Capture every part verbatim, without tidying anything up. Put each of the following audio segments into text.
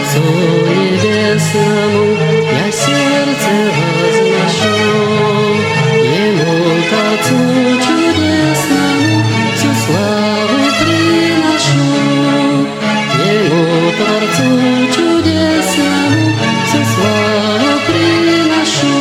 Отцу Небесному я сердце возношу, Ему, Творцу чудесному, всю славу приношу. Ему, Творцу чудесному, всю славу приношу.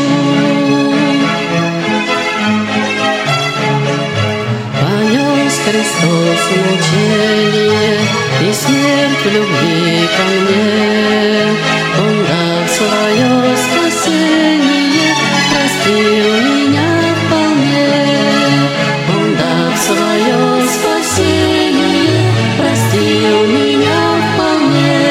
Понес Христос мучение и смерть в любви ко мне, Он, дав свое спасение, простил меня вполне. Он, дав свое спасение, простил меня вполне.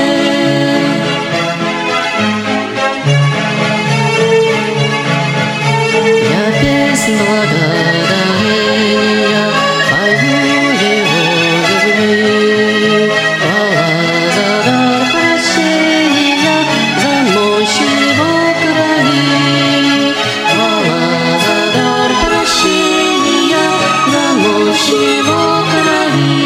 Я песнь благодарения пою Его любви. Хвала за дар прощения, за мощь Его крови. Хвала за дар прощения, за мощь Его крови.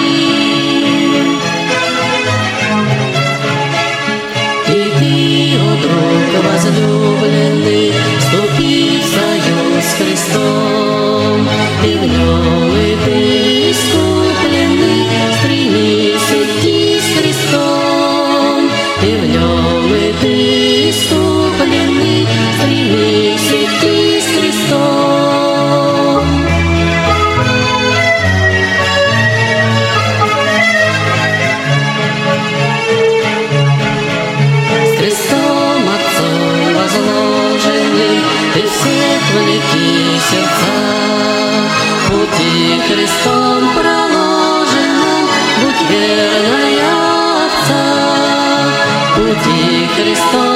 И ты, о друг возлюбленный, вступи в союз с Христом, и в нем и ты искупленный, стремись идти с Христом. И в нем и ты искупленный, стремись идти с Христом. С Христом Отцом возложенным ты всех влеки сердца, пути Христом проложенным будь верная овца. Пути Христом